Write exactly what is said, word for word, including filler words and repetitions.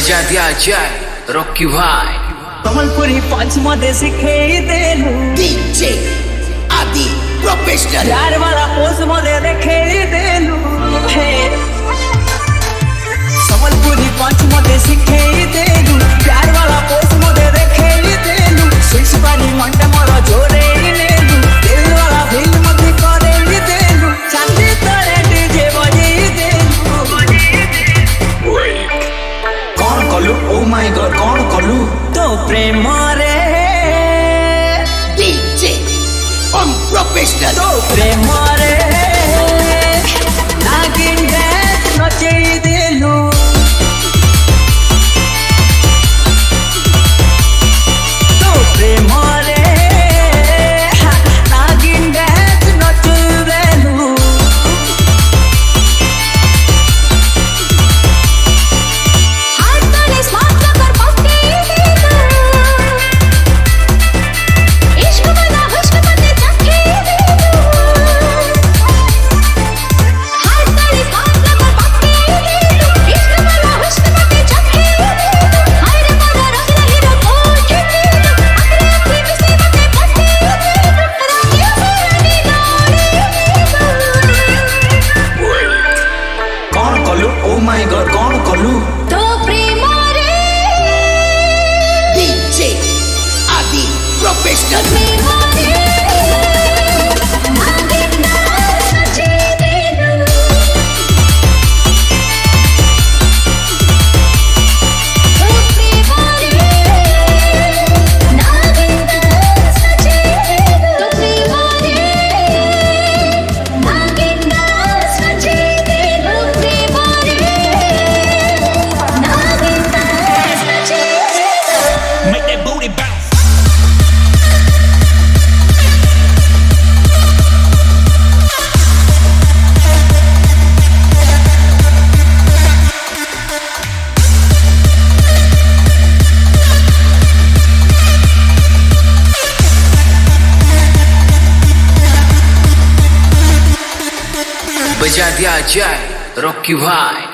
बजा दिया जाए रॉकी भाई कमलपुरी पंच मधे सिखे देलू डीजे आदि प्रोफेशनल प्यार वाला पोज मधे देखे देलू कमलपुरी पंच मधे सिखे देलू प्यार वाला पोज मधे देखे देलू सिक्स पारी मंडा मोर जोरे नेलू दिल वाला दिल मधे करे देलू चांदी तोरे डीजे बजे देलू कौन कलू ओ माय गॉड कौन कलू तो प्रेम रे डीजे ओम प्रोफेशनल तो प्रेम रे नागिन डांस नचे देलू तो प्रेम रे नागिन डांस नचे देलू हाथ तले स्मार्ट कर पक्के देलू इश्क बना हुस्न बने चखे देलू हाथ तले स्मार्ट कर पक्के देलू इश्क बना हुस्न बने चखे देलू हर मोरा रंग रही रखो देलू अपने अपने किसी बने पट्टे देलू राखी सुरनी नाड़ी कौन कलू ओ माय गॉड कौन कलू तो प्रेम रे डीजे आदि प्रोफेशनल प्रेम रे नागिन डांस नचे देलू तो प्रेम रे नागिन डांस नचे देलू तो प्रेम रे नागिन डांस नचे देलू प्रेम रे नागिन डांस नचे देलू Make that booty bounce. बजा दिया जाए रॉकी भाई